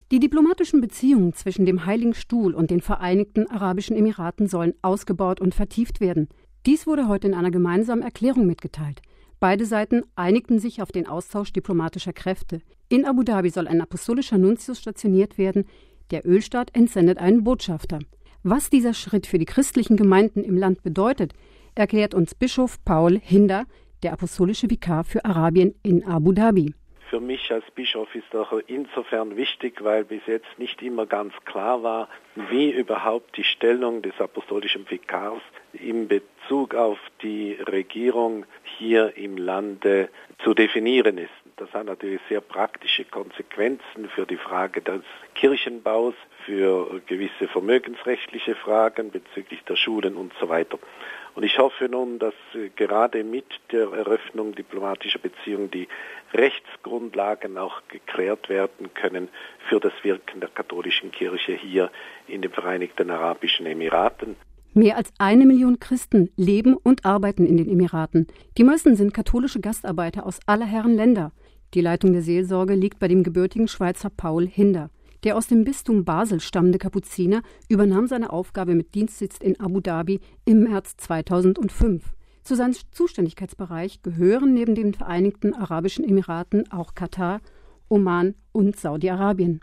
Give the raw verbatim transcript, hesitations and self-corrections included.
Die diplomatischen Beziehungen zwischen dem Heiligen Stuhl und den Vereinigten Arabischen Emiraten sollen ausgebaut und vertieft werden. Dies wurde heute in einer gemeinsamen Erklärung mitgeteilt. Beide Seiten einigten sich auf den Austausch diplomatischer Kräfte. In Abu Dhabi soll ein apostolischer Nuntius stationiert werden. Der Ölstaat entsendet einen Botschafter. Was dieser Schritt für die christlichen Gemeinden im Land bedeutet, erklärt uns Bischof Paul Hinder, der apostolische Vikar für Arabien in Abu Dhabi. Für mich als Bischof ist auch insofern wichtig, weil bis jetzt nicht immer ganz klar war, wie überhaupt die Stellung des apostolischen Vikars in Bezug auf die Regierung hier im Lande zu definieren ist. Das hat natürlich sehr praktische Konsequenzen für die Frage des Kirchenbaus, für gewisse vermögensrechtliche Fragen bezüglich der Schulen und so weiter. Und ich hoffe nun, dass gerade mit der Eröffnung diplomatischer Beziehungen die Rechtsgrundlagen auch geklärt werden können für das Wirken der katholischen Kirche hier in den Vereinigten Arabischen Emiraten. Mehr als eine Million Christen leben und arbeiten in den Emiraten. Die meisten sind katholische Gastarbeiter aus aller Herren Länder. Die Leitung der Seelsorge liegt bei dem gebürtigen Schweizer Paul Hinder. Der aus dem Bistum Basel stammende Kapuziner übernahm seine Aufgabe mit Dienstsitz in Abu Dhabi im März zweitausendfünf. Zu seinem Zuständigkeitsbereich gehören neben den Vereinigten Arabischen Emiraten auch Katar, Oman und Saudi-Arabien.